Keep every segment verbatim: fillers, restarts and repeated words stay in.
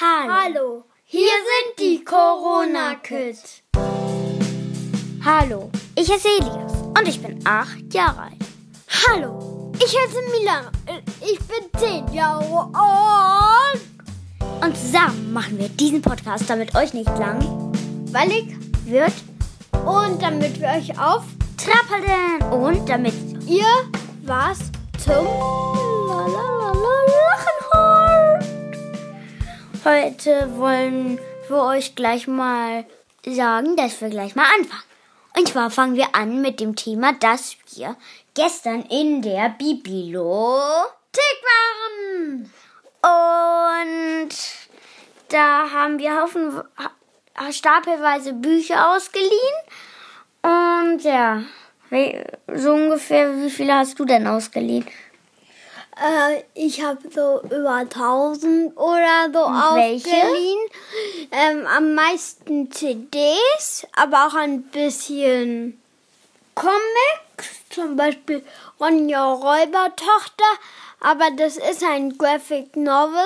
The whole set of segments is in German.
Hallo. Hallo, hier sind die Corona-Kids. Hallo, ich heiße Elias und ich bin acht Jahre alt. Hallo, ich heiße Milan. Ich bin zehn Jahre alt. Und zusammen machen wir diesen Podcast, damit euch nicht langweilig wird und damit wir euch auf trappeln und damit ihr was zum Lachen holt. Heute wollen wir euch gleich mal sagen, dass wir gleich mal anfangen. Und zwar fangen wir an mit dem Thema, dass wir gestern in der Bibliothek waren. Und da haben wir Haufen, stapelweise Bücher ausgeliehen. Und ja, so ungefähr, wie viele hast du denn ausgeliehen? Äh, ich habe so über tausend oder so Und ausgeliehen. Ähm, am meisten C Ds, aber auch ein bisschen Comics. Zum Beispiel Ronja Räubertochter. Aber das ist ein Graphic Novel.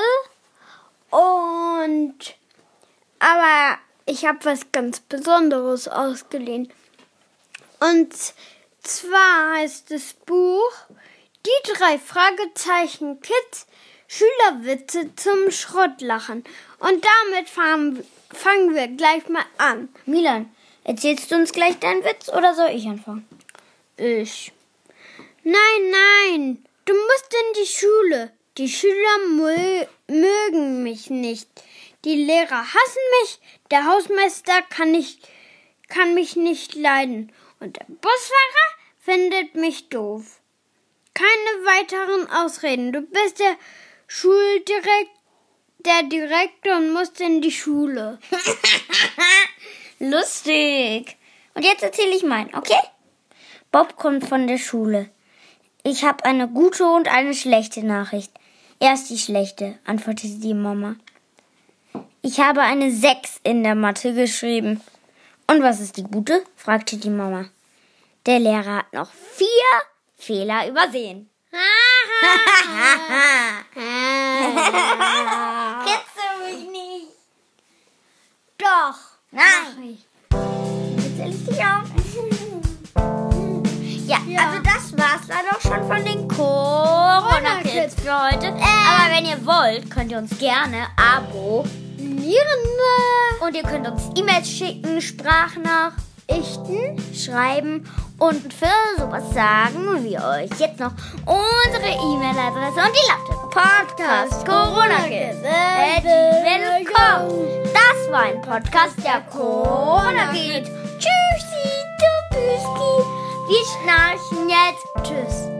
Und aber ich habe was ganz Besonderes ausgeliehen. Und zwar heißt das Buch Die drei Fragezeichen Kids, Schülerwitze zum Schrottlachen. Und damit fangen, fangen wir gleich mal an. Milan, erzählst du uns gleich deinen Witz oder soll ich anfangen? Ich. Nein, nein, du musst in die Schule. Die Schüler mö- mögen mich nicht. Die Lehrer hassen mich. Der Hausmeister kann, nicht, kann mich nicht leiden. Und der Busfahrer findet mich doof. Keine weiteren Ausreden. Du bist der Schuldirekt, der Direktor und musst in die Schule. Lustig. Und jetzt erzähle ich meinen, okay? Bob kommt von der Schule. Ich habe eine gute und eine schlechte Nachricht. Erst die schlechte, antwortete die Mama. Ich habe eine sechs in der Mathe geschrieben. Und was ist die gute? Fragte die Mama. Der Lehrer hat noch vier Fehler übersehen. Kennst du mich nicht? Doch. Nein. Jetzt erzähl ich dich auch. Ja, Ja. also das war's leider auch schon von den Corona-Kids für heute. Aber wenn ihr wollt, könnt ihr uns gerne abonnieren. Und ihr könnt uns E-Mails schicken, Sprachnachrichten schreiben und für sowas sagen wir euch jetzt noch unsere E-Mail-Adresse und die lautet Podcast Corona-Kids. Willkommen. Das war ein Podcast der Corona-Kids. Tschüssi, du Büski. Wir schnarchen jetzt. Tschüss.